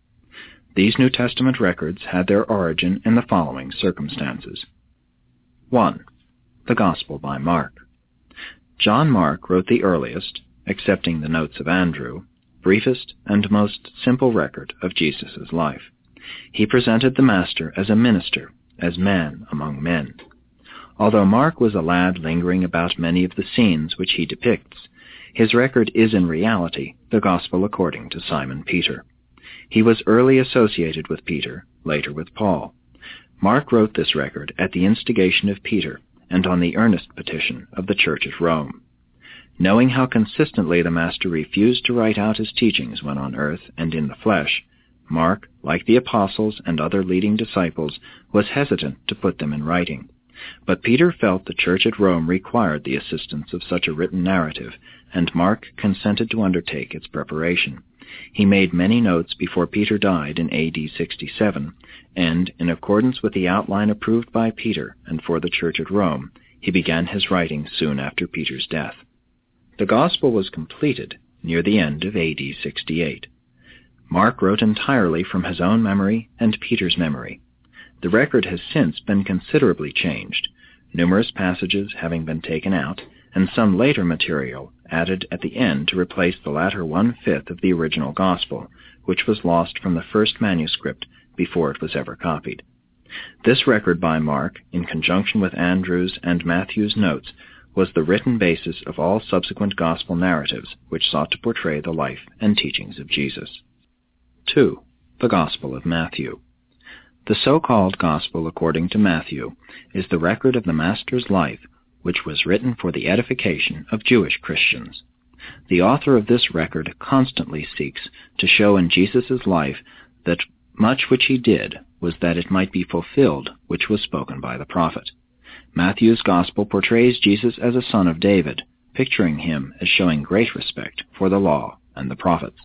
Speaker 6: These New Testament records had their origin in the following circumstances. 1. The Gospel by Mark. John Mark wrote the earliest, excepting the notes of Andrew, briefest and most simple record of Jesus' life. He presented the Master as a minister, as man among men. Although Mark was a lad lingering about many of the scenes which he depicts, his record is in reality the Gospel according to Simon Peter. He was early associated with Peter, later with Paul. Mark wrote this record at the instigation of Peter and on the earnest petition of the Church at Rome. Knowing how consistently the Master refused to write out his teachings when on earth and in the flesh, Mark, like the apostles and other leading disciples, was hesitant to put them in writing. But Peter felt the Church at Rome required the assistance of such a written narrative, and Mark consented to undertake its preparation. He made many notes before Peter died in A.D. 67, and, in accordance with the outline approved by Peter and for the Church at Rome, he began his writing soon after Peter's death. The Gospel was completed near the end of A.D. 68. Mark wrote entirely from his own memory and Peter's memory. The record has since been considerably changed, numerous passages having been taken out, and some later material added at the end to replace the latter 1/5 of the original Gospel, which was lost from the first manuscript before it was ever copied. This record by Mark, in conjunction with Andrew's and Matthew's notes, was the written basis of all subsequent Gospel narratives which sought to portray the life and teachings of Jesus. 2. The Gospel of Matthew. The so-called Gospel according to Matthew is the record of the Master's life, which was written for the edification of Jewish Christians. The author of this record constantly seeks to show in Jesus' life that much which he did was that it might be fulfilled which was spoken by the prophet. Matthew's Gospel portrays Jesus as a son of David, picturing him as showing great respect for the law and the prophets.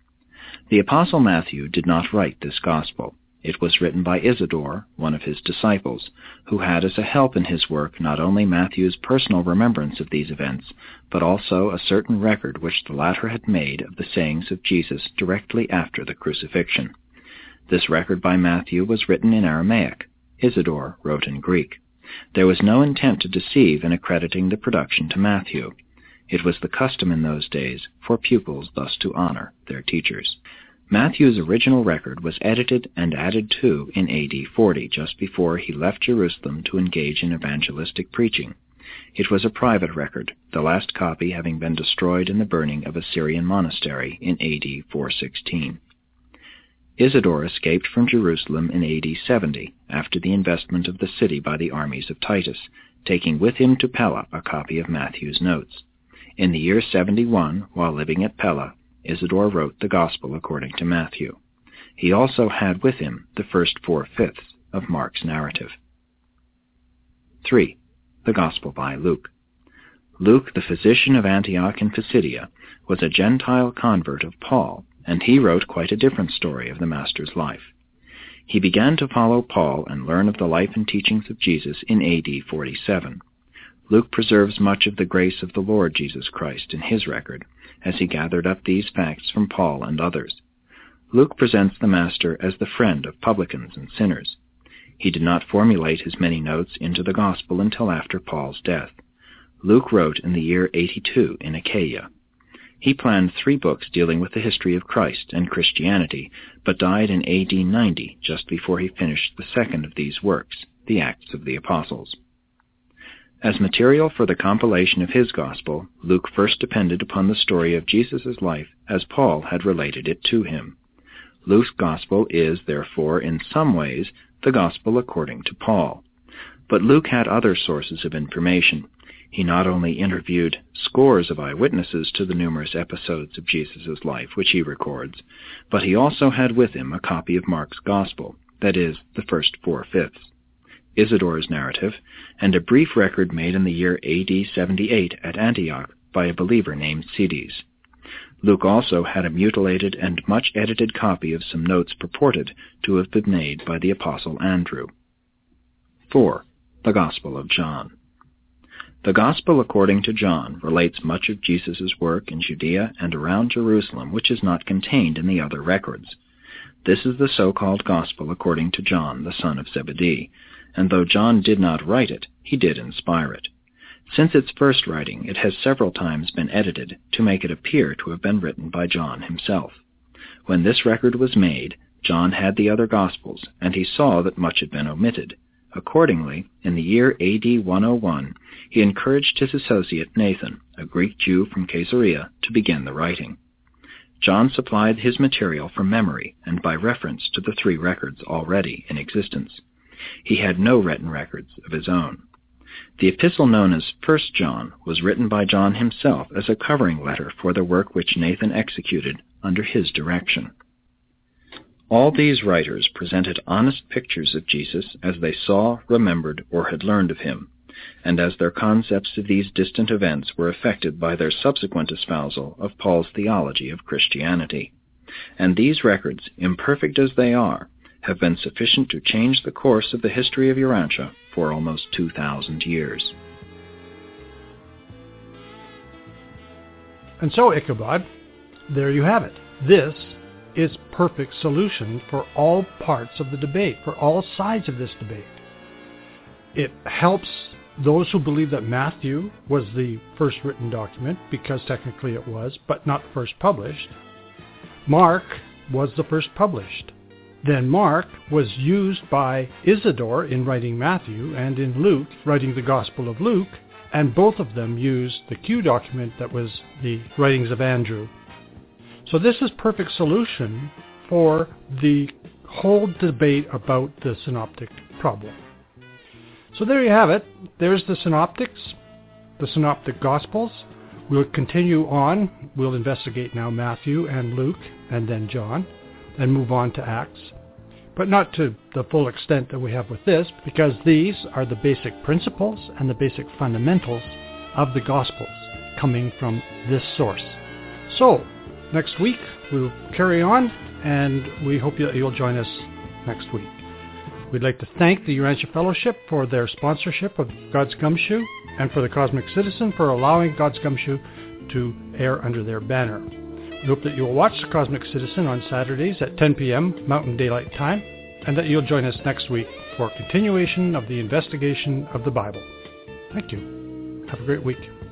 Speaker 6: The Apostle Matthew did not write this Gospel. It was written by Isidore, one of his disciples, who had as a help in his work not only Matthew's personal remembrance of these events, but also a certain record which the latter had made of the sayings of Jesus directly after the crucifixion. This record by Matthew was written in Aramaic. Isidore wrote in Greek. There was no intent to deceive in accrediting the production to Matthew. It was the custom in those days for pupils thus to honor their teachers. Matthew's original record was edited and added to in A.D. 40, just before he left Jerusalem to engage in evangelistic preaching. It was a private record, the last copy having been destroyed in the burning of a Syrian monastery in A.D. 416. Isidore escaped from Jerusalem in A.D. 70, after the investment of the city by the armies of Titus, taking with him to Pella a copy of Matthew's notes. In the year 71, while living at Pella, Isidore wrote the Gospel according to Matthew. He also had with him the first 4/5 of Mark's narrative. 3. The Gospel by Luke. Luke, the physician of Antioch in Pisidia, was a Gentile convert of Paul, and he wrote quite a different story of the Master's life. He began to follow Paul and learn of the life and teachings of Jesus in A.D. 47. Luke preserves much of the grace of the Lord Jesus Christ in his record, as he gathered up these facts from Paul and others. Luke presents the Master as the friend of publicans and sinners. He did not formulate his many notes into the Gospel until after Paul's death. Luke wrote in the year 82 in Achaia. He planned 3 books dealing with the history of Christ and Christianity, but died in A.D. 90, just before he finished the second of these works, the Acts of the Apostles. As material for the compilation of his Gospel, Luke first depended upon the story of Jesus' life as Paul had related it to him. Luke's Gospel is, therefore, in some ways, the Gospel according to Paul. But Luke had other sources of information. He not only interviewed scores of eyewitnesses to the numerous episodes of Jesus' life which he records, but he also had with him a copy of Mark's Gospel, that is, the first 4/5. Isidore's narrative, and a brief record made in the year AD 78 at Antioch by a believer named Cedes. Luke also had a mutilated and much edited copy of some notes purported to have been made by the Apostle Andrew. 4. The Gospel of John. The Gospel according to John relates much of Jesus' work in Judea and around Jerusalem which is not contained in the other records. This is the so-called Gospel according to John, the son of Zebedee, and though John did not write it, he did inspire it. Since its first writing, it has several times been edited to make it appear to have been written by John himself. When this record was made, John had the other Gospels, and he saw that much had been omitted. Accordingly, in the year AD 101, he encouraged his associate Nathan, a Greek Jew from Caesarea, to begin the writing. John supplied his material from memory and by reference to the 3 records already in existence. He had no written records of his own. The epistle known as 1 John was written by John himself as a covering letter for the work which Nathan executed under his direction. All these writers presented honest pictures of Jesus as they saw, remembered, or had learned of him, and as their concepts of these distant events were affected by their subsequent espousal of Paul's theology of Christianity. And these records, imperfect as they are, have been sufficient to change the course of the history of Urantia for almost 2,000 years.
Speaker 2: And so, Ichabod, there you have it. This is perfect solution for all parts of the debate, for all sides of this debate. It helps those who believe that Matthew was the first written document, because technically it was, but not first published. Mark was the first published. Then Mark was used by Isidore in writing Matthew, and in Luke writing the Gospel of Luke, and both of them used the Q document that was the writings of Andrew. So this is perfect solution for the whole debate about the synoptic problem. So there you have it. There's the synoptics, the synoptic Gospels. We'll continue on. We'll investigate now Matthew and Luke and then John and move on to Acts. But not to the full extent that we have with this, because these are the basic principles and the basic fundamentals of the Gospels coming from this source. So, next week we'll carry on, and we hope you'll join us next week. We'd like to thank the Urantia Fellowship for their sponsorship of God's Gumshoe, and for the Cosmic Citizen for allowing God's Gumshoe to air under their banner. We hope that you'll watch the Cosmic Citizen on Saturdays at 10 p.m. Mountain Daylight Time, and that you'll join us next week for a continuation of the investigation of the Bible. Thank you. Have a great week.